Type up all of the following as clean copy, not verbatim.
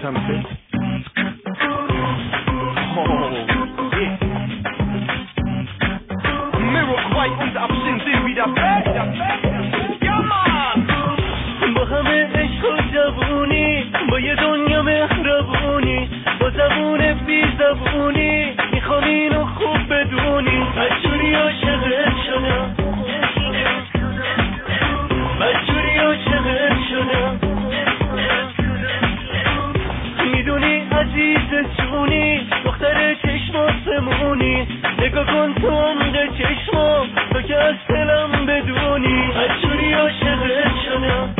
drum set. Oh, yeah. Miroquai und Absinthe sind wieder back. Ja, man! با همه عشق و جوونی، با یه دنیا مهربونی، با زبون بی زبونی میخوام اینو خوب بدونی. بدجوری عاشقت شدم، بدجوری عاشقت شدم، میدونی عزیز جونی، دختر چشم آسمونی، نگاه کن تو عمق چشمام تا که از دلم بدونی. بدجوری عاشقت شدم،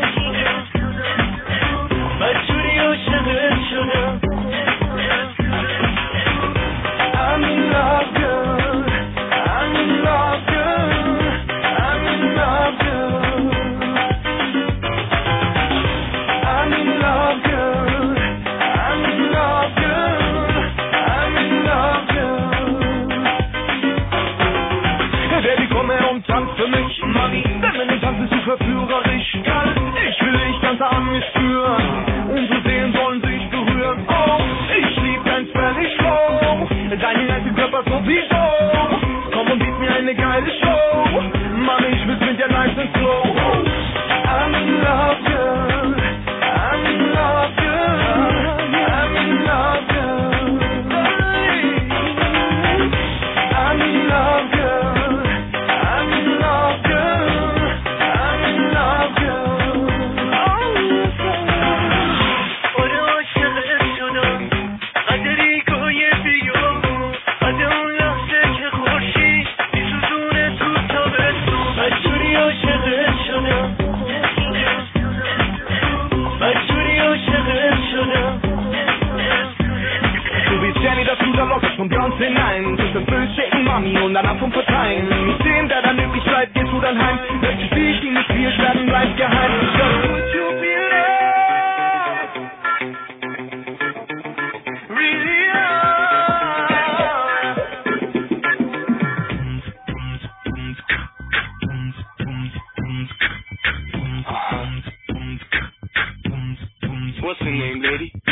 بدجوری عاشقت شدم. I'm in love, girl. I'm in love, girl. I'm in love, girl. I'm in love, girl. I'm in love, girl. I'm in love, girl. Baby, komm her und tanz für mich, Mami. Denn wenn du tanzt, bist du verführerisch. Ich will dich ganz an mir spüren. Unsere Seelen sollen sich berühren. Oh, ich lieb dein Spanish Flow. Deinen ganzen Körper sowieso. Komm und biet mir eine geile Show. Mami, ich will's mit dir nice and slow. I'm in love, girl. I'm in love, girl. I'm in love, girl. I'm in love, girl. I'm in love, girl. I'm in love, girl. آره عاشقت شدم، قدری گوی بیامون، از اون لحظه که خورشید میسوزونه تو تابستون. بدجوری عاشقت شدم، بدجوری عاشقت شدم. Du bist Jenny, das Ruder lockst von Beyonce hinein. Du erfüllst Shaken Mami und dann ab vom Verteilen. Mit dem, der dann übrig bleibt, gehst du dann heim. Möchtest dich nicht wir werden, bleibt geheim. Just would you be loved? Really loved? What's your name, lady?